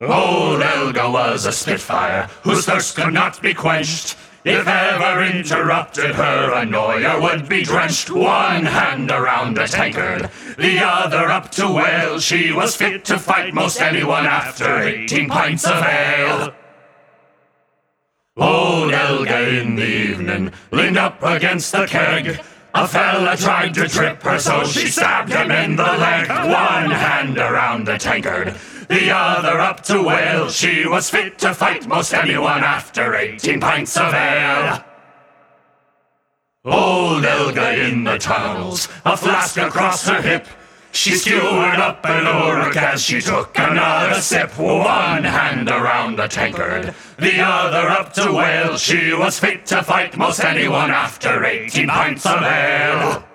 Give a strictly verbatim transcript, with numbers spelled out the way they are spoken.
Old Elga was a spitfire, whose thirst could not be quenched. If ever interrupted her, a Noyer would be drenched. One hand around a tankard, the other up to wail. She was fit to fight most anyone after eighteen pints of ale. Old Elga in the evening leaned up against the keg. A fella tried to trip her, so she stabbed him in the leg. One hand around the tankard, the other up to wail. She was fit to fight most anyone after eighteen pints of ale. Old Elga in the tunnels, a flask across her hip. She skewered up an Uruk as she took another sip. One hand around the tankard, the other up to wail. She was fit to fight most anyone after eighteen pints of ale.